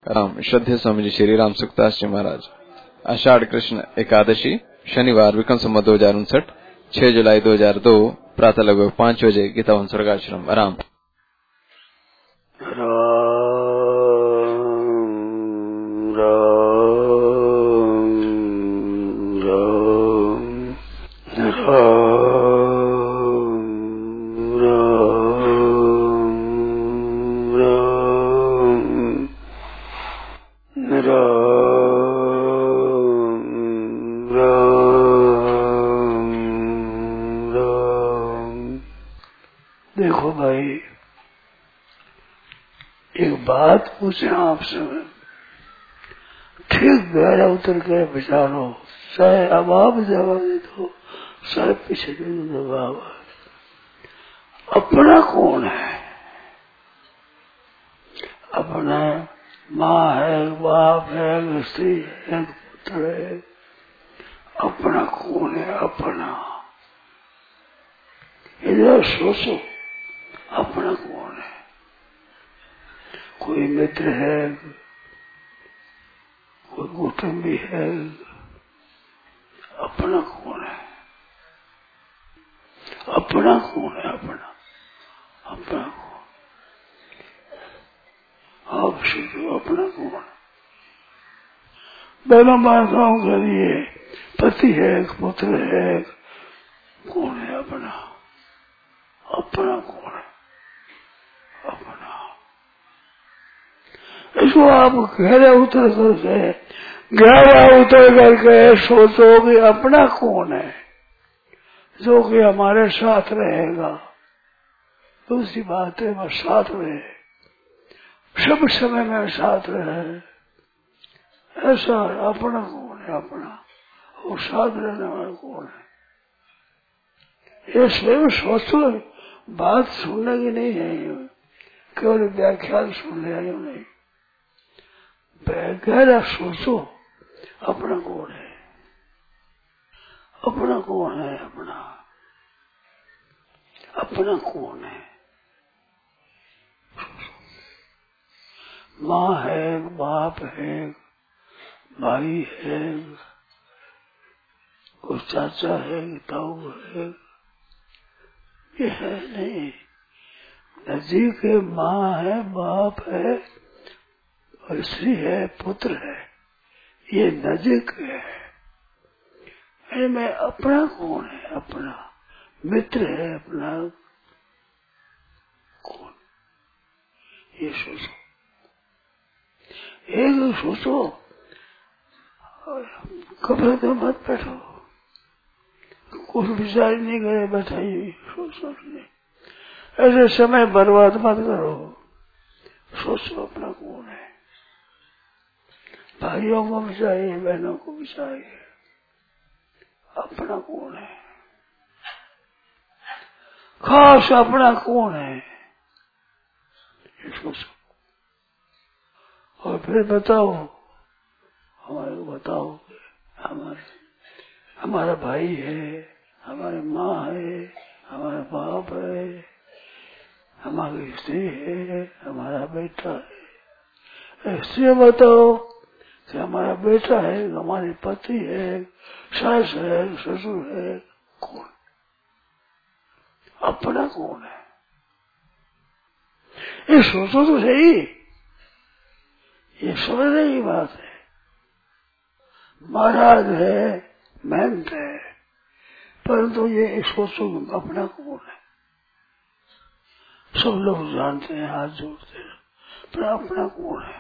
राम श्रद्धेय स्वामी जी श्री राम सुखदास जी महाराज। आषाढ़ कृष्ण एकादशी शनिवार विक्रम संवत 2059 6 जुलाई 2002 प्रातः लगभग 5 बजे गीतावन स्वर्गाश्रम आराम। देखो भाई, एक बात पूछे आपसे, ठीक गहरा उतर के विचारो, चाहे अब आप जवाब दे दो, चाहे पीछे दे दो जवाब। अपना कौन है? अपना माँ है, बाप है, स्त्री है, पुत्र है। अपना कौन है? अपना इधर सोचो, अपना कौन है? कोई मित्र है, कोई कुटुंबी है, अपना कौन है? अपना कौन है? अपना अपना कौन? आप सोचो, अपना कौन है? दोनों माताओं के लिए पति है, पुत्र है, कौन है अपना? अपना कौन है? अपना इसको आप गहरा उतर करके, गहरा उतर करके सोचो कि अपना कौन है जो कि हमारे साथ रहेगा। दूसरी बात है वह साथ रहे, सब समय में साथ रहे, ऐसा अपना कौन है? अपना और साथ रहने वाला कौन है? ये स्वयं सोचो, बात सुनने की नहीं है, केवल व्याख्यान सुनने आई नहीं। गहरा सोचो, अपना कौन है? अपना कौन है? अपना अपना कौन है? माँ है, बाप है, भाई है, कोई चाचा है, ताऊ है, ये है नहीं। नजीक है, माँ है, बाप है, और स्त्री है, पुत्र है, ये नजीक है। में अपना कौन है? अपना मित्र है, अपना कौन? ये सोचो, एक सोचो, कब्र तो मत बैठो, कुछ विचार नहीं करे बैठाइए, सोचो नहीं, ऐसे समय बर्बाद मत करो। सोचो अपना कौन है? भाइयों को भी चाहिए, बहनों को भी चाहिए, अपना कौन है? खास अपना कौन है? ये सोचो और फिर बताओ, हमारे को बताओ, हमारा भाई है, हमारी माँ है, हमारा बाप है, हमारी स्त्री है, हमारा बेटा है। ऐसे बताओ कि हमारा बेटा है, हमारे पति है, सास है, ससुर है, कौन? अपना कौन है? ये सोचो तो सही, ये समझने की बात है। महाराज है, महंत है, परंतु ये सोचो अपना कौन है? सब लोग जानते हैं, हाथ जोड़ते हैं, पर अपना कौन है?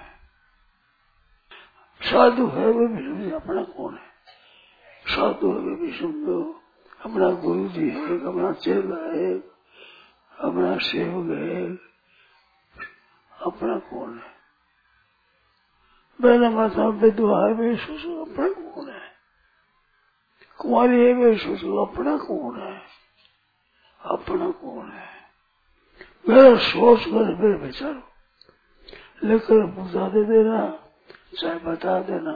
साधु है वे भी समझे अपना कौन है? साधु है वे भी समझो, अपना गुरु जी है, अपना चेला है, अपना सेवक है, अपना कौन है? बहना माता विधवा है वे सोचो अपना कौन है? कुमारी है वे सोचो अपना कौन है? अपना कौन है? मेरा सोच कर फिर विचारो, लेकर पूछा दे देना, चाहे बता देना,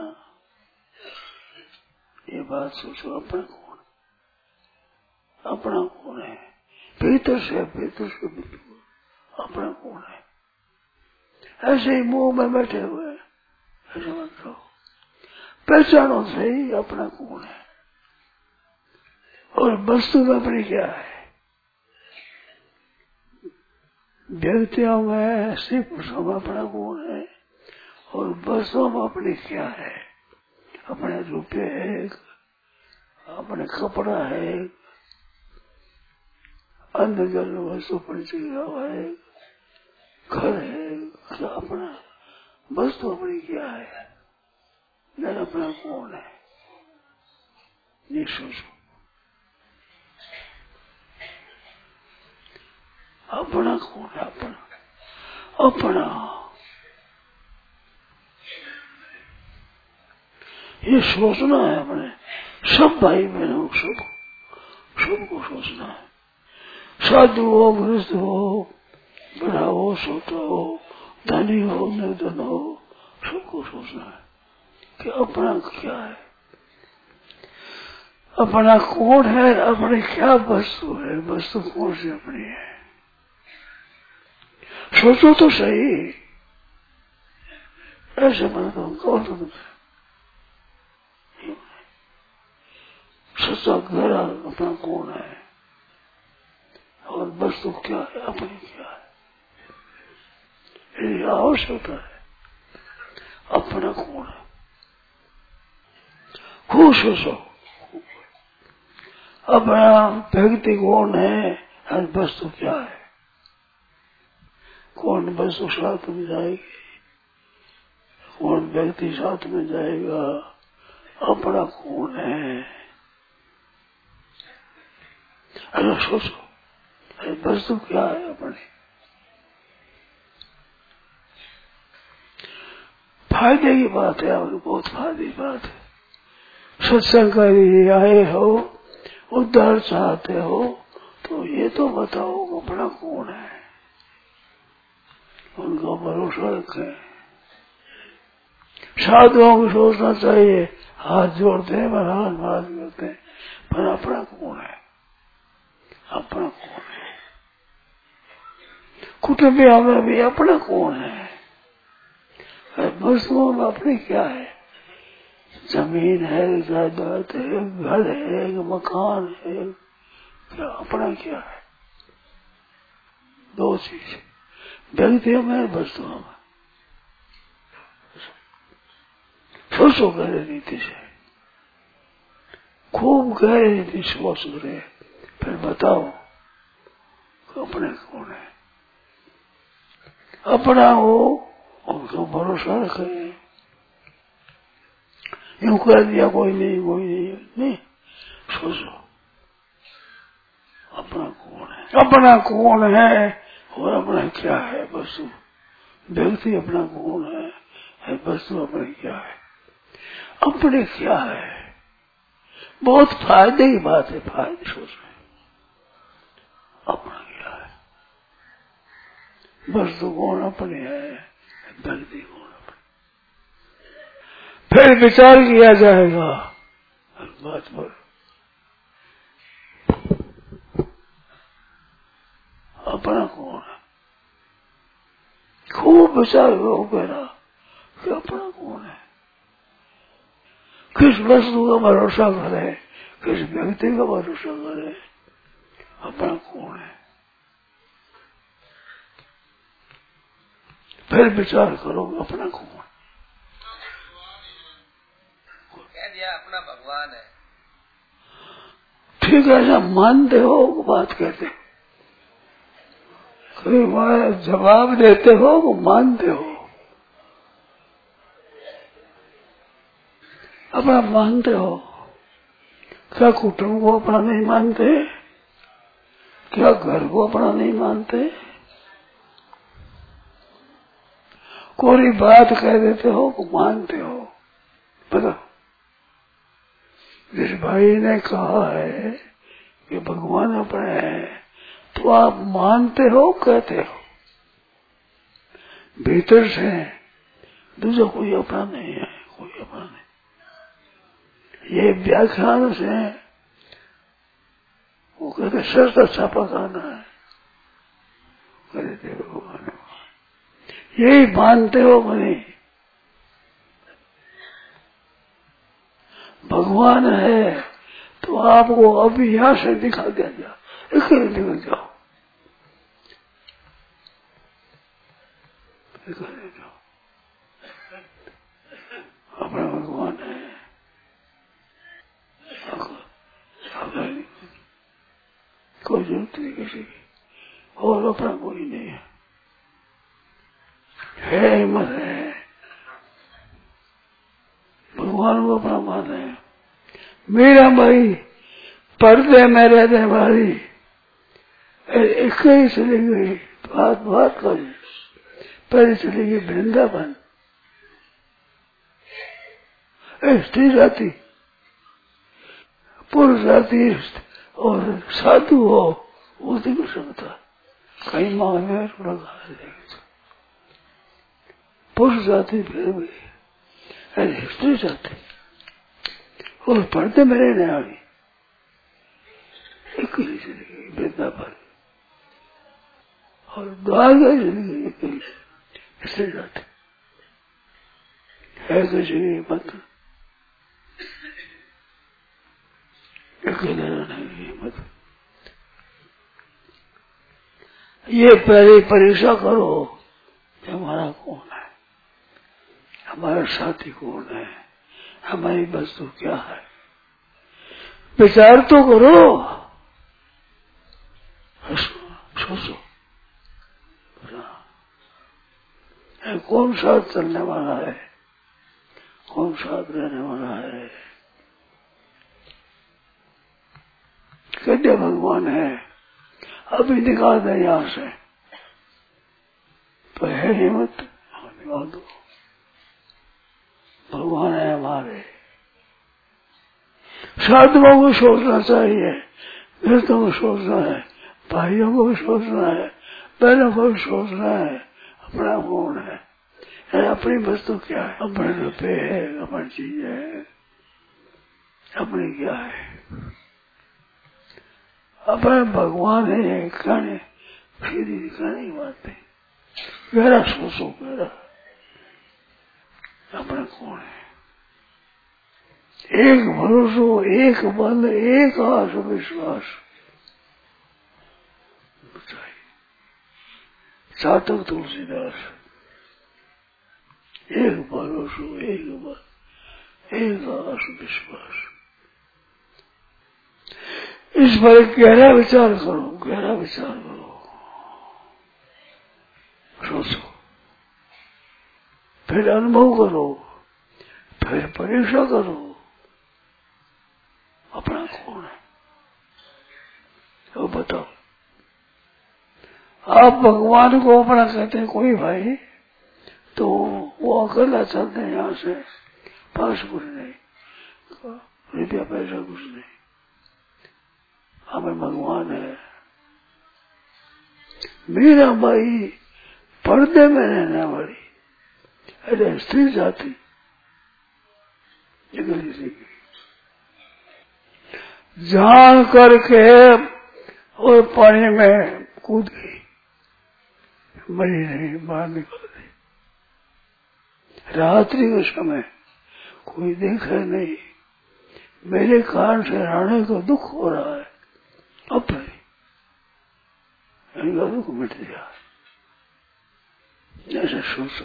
ये बात सोचो अपना कौन? अपना कौन है? भीतर से अपना कौन है? ऐसे ही मुंह में बैठे हुए समझो, पहचानो सही अपना कौन है और वस्तु में अपनी क्या है। व्यक्तियों में स्त्री पुरुषों में अपना कौन है और वस्तुओं में अपनी क्या है। अपने रुपये है, अपने कपड़ा है, अंदर जल वस्तु परिचय है, घर है, क्या अपना वस्तु अपनी क्या है, न अपना कौन है, ये सोचो। अपना कौन है, अपना अपना ये सोचना है। अपने सब भाई बहनों सबको सोचना है। साधु हो, गृहस्थ हो, बड़ा हो, छोटा हो, धनी हो, निर्धन हो, सबको सोचना है कि अपना क्या है, अपना कौन है, अपनी क्या वस्तु है, वस्तु कौन सी अपनी है। सोचो तो सही, ऐसे मन तो कौन तुम सच्चा गहरा अपना कौन है और वस्तु क्या है, अपनी क्या है, ये आवश्यकता है। अपना कौन है, खूब सोचो। अपना व्यक्ति कौन है और वस्तु क्या है। कौन वस्तु साथ में जाएगी, कौन व्यक्ति साथ में जाएगा, अपना कौन है। अरे सोचो, अरे वस्तु क्या है अपनी। फायदे की बात है और बहुत फायदे की बात है। सत्संग कर आए हो, उद्धार चाहते हो तो ये तो बताओ अपना कौन है, उनका भरोसा रखें। साधुओं को सोचना चाहिए, हाथ जोड़ते हैं, महाराज करते हैं, पर अपना कौन है, अपना कौन है। कुटुंबियों में भी अपना कौन है, वस्तुओं में अपनी क्या है। जमीन है, जायदाद है, घर है, मकान है, क्या अपना क्या है। दो चीज, व्यक्तियों में, वस्तुओं में। सोचो गहरे रीति से, खूब गहरे रीति से सोच रहे, फिर बताओ अपने कौन है। अपना हो उनको भरोसा रखे। यूं कह दिया कोई नहीं, सोचो अपना कौन है, अपना कौन है और अपना क्या है वस्तु। व्यक्ति अपना कौन है, वस्तु अपनी क्या है, अपने क्या है। बहुत फायदे की बात है, फायदे सोच रहे अपना क्या है, वस्तु कौन अपने है, व्यक्ति कौन अपने। फिर विचार किया जाएगा बात पर। अपना कौन है, खूब विचार हो गया कि अपना कौन है। किस वस्तु का भरोसा करे, किस व्यक्ति का भरोसा करे, अपना कौन है। फिर विचार करो अपना कौन है। कह दिया अपना भगवान है। ठीक है, ऐसा मानते हो बात कहते हो, कोई जवाब देते हो वो मानते हो, अपना मानते हो। क्या कुटुंब को अपना नहीं मानते, क्या घर को अपना नहीं मानते। कोई बात कह देते हो वो मानते हो। पता जिस भाई ने कहा है कि भगवान अपने है तो आप मानते हो, कहते हो भीतर से, दूसरा कोई अपना नहीं है, कोई अपना नहीं। ये व्याख्यान से वो कहते सच अच्छा पकाना है, कहते भगवान यही मानते हो कि नहीं। भगवान है तो आपको अभी यहाँ से दिखा दिया जाए, इकट्ठे निकल जाओ, इकट्ठे जाओ, अपना भगवान है, कोई जरूरत नहीं किसी की, और अपना कोई नहीं है, हिम्मत है, भगवान को अपना मान है। मेरा भाई पर्दे में रहने वाली एक ही चली गई, बात कर, पहले चली गई वृंदावन, स्त्री जाति पुरुष जाति और साधु हो वो दिख सकता, कहीं मांगे थोड़ा खा लेगा, पुरुष जाति फिर भी स्त्री जाति और पर्दे में रहने वाली एक ही चली गई वृंदावन, और द्वारका चली गई स्त्री जाति है, कुछ नहीं मत अकेले रहने मत। ये पहले परीक्षा करो कि हमारा कौन है, हमारा साथी कौन है, हमारी वस्तु क्या है, विचार तो करो, सोचो कौन साथ चलने वाला है, कौन साथ रहने वाला है, कहते भगवान है, अभी निकाल दे यहाँ से, तो है हिम्मत निकाल दो, भगवान है हमारे। साधुओं को सोचना चाहिए, वृद्धों को सोचना है, भाइयों को भी सोचना है, बहनों को भी सोचना है, अपना कौन है, अपनी वस्तु क्या है, अपने रुपये है, अपनी चीज है, अपनी क्या है, अपने भगवान है, कहने फिर कहने बात है, गहरा सोचो, गहरा अपना कौन है, एक भरोसो, एक बल, एक आस विश्वास, सातक तुलसीदास, एक भरोसो, एक बल, एक आस विश्वास, इस पर गहरा विचार करो, गहरा विचार करो, सोचो, फिर अनुभव करो, फिर परीक्षा करो, अपना कौन है तो बताओ। आप भगवान को अपना कहते हैं कोई भाई, तो वो अकेला चलते हैं यहाँ से, पास कुछ नहीं, रुपया पैसा कुछ नहीं, हमें भगवान है। मेरा भाई पर्दे में रहने वाली अरे स्त्री जाति जगली सी जान करके और पानी में कूद गई, मरी नहीं, बाहर निकल गई। रात्रि के समय कोई देखा नहीं, मेरे कारण से राणे को दुख हो रहा है, अब इनका दुख मिट गया। जैसे सोचो,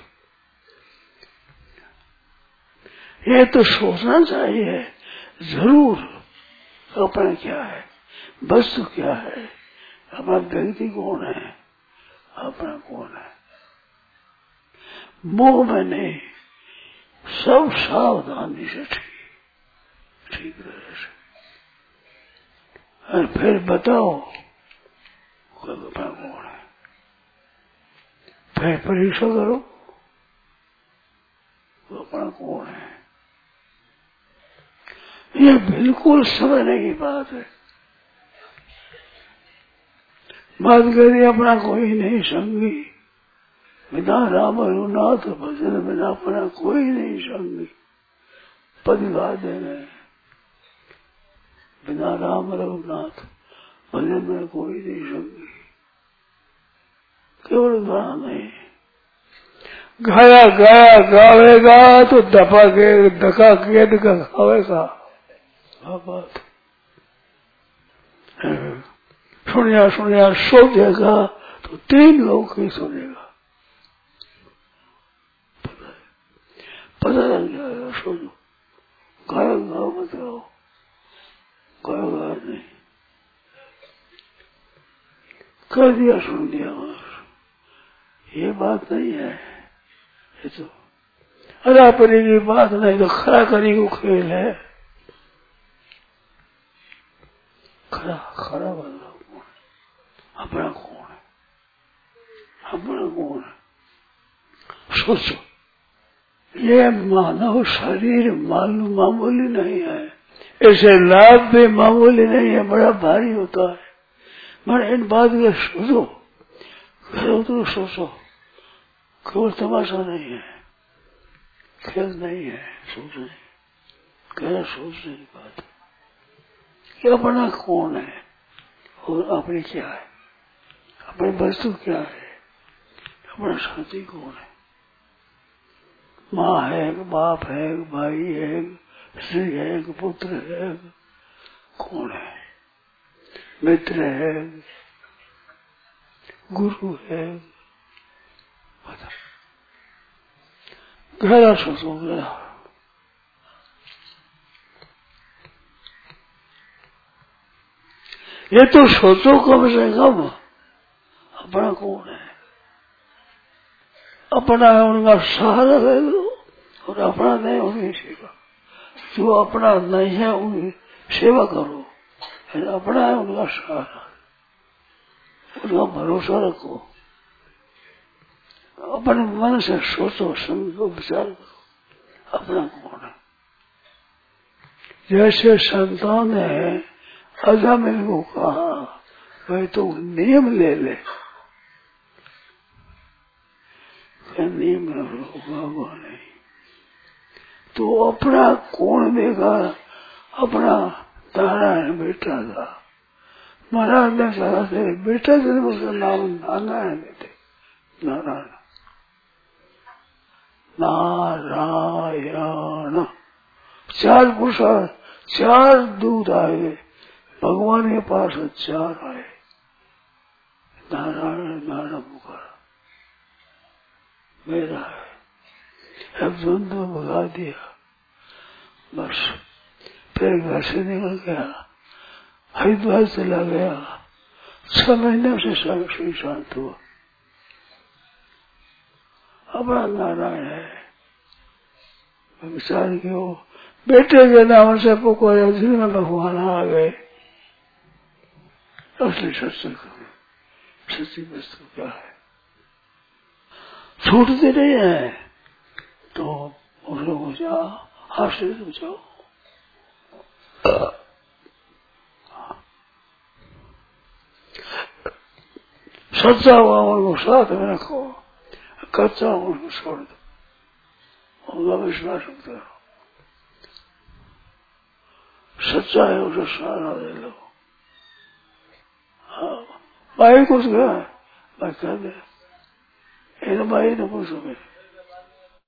ये तो सोचना चाहिए जरूर, अपना क्या है, वस्तु क्या है, अपना व्यक्ति कौन है, अपना कौन है, मोह में नहीं, सब सावधानी से ठीक रहे से, और फिर बताओ अपना कौन है, फिर परीक्षा करो अपना कौन है। ये बिल्कुल समझने की बात है। बात करिए अपना कोई नहीं संगी, बिना राम रघुनाथ भजन बिना अपना कोई नहीं संगी, पद गा देने बिना राम रघुनाथ भजन में कोई नहीं संगी, केवल गाना नहीं, गाया गाया गावेगा तो दफा के धका के खावेगा, बात सुनिया सोचेगा तो 3 लोग ही सुनेगा, पता लग जाएगा। सोचो गाएगा बताओ, गाएगा नहीं, कर दिया सुन दिया, ये बात नहीं है। ये तो अरापरी की बात नहीं, तो खरा करी को खेल है। खरा खरा बंदा कौन है? अपना कौन है? अपना कौन है? सोचो, ये मानव शरीर मामूली नहीं है, ऐसे लाभ भी मामूली नहीं है, बड़ा भारी होता है। मैंने इन बात को सोचो, करो तो सोचो, केवल तमाशा नहीं है, खेल नहीं है, सोचने गहरा सोचने की बात है कि अपना कौन है और अपनी क्या है, अपनी वस्तु क्या है, अपना साथी कौन है। माँ है, बाप है, भाई है, स्त्री है, पुत्र है, कौन है? मित्र है, गुरु है, बता गहरा सोचो गया। ये तो सोचो कम से कम अपना कौन है। अपना है उनका सहारा ले लो, और अपना नहीं उनकी सेवा। जो अपना नहीं है उनकी सेवा करो, अपना है उनका सहारा, उनका भरोसा रखो। अपने मन से सोचो, समझो, विचार करो अपना कौन है। जैसे संतान ने अजामिल को कहा, भाई तो नियम ले ले, नियम होगा नहीं तो अपना कौन देगा? अपना नारायण बेटा था, महाराज ने कहा तेरे बेटा से उसका नाम नारायण देते, नारायण नारायण। 4 पुरुषार्थ, 4 दूत आए भगवान के पास, 4 आए, नारायण नारायण पुकारा, मेरा है। अब द्वंद्व भगा दिया, बस फिर घर से निकल गया, हरिद्वार चला गया। 6 महीने से सब शांत हुआ। अपना नारायण है। विचार क्यों बेटे के नाम से पुकारा, जिनमें भगवान आ गए। असली सत्संग सच्ची वस्तु क्या है? छूटते नहीं है तो उन लोगों से आश्रय हो जाओ। सच्चा हुआ उनको साथ में रखो, कच्चा हुआ उनको छोड़ दो, उनका विश्वास रख दो। सच्चा है उसे सहारा दे लो। भाई कुछ गया, मैं कह दे, इन भाई ने पूछो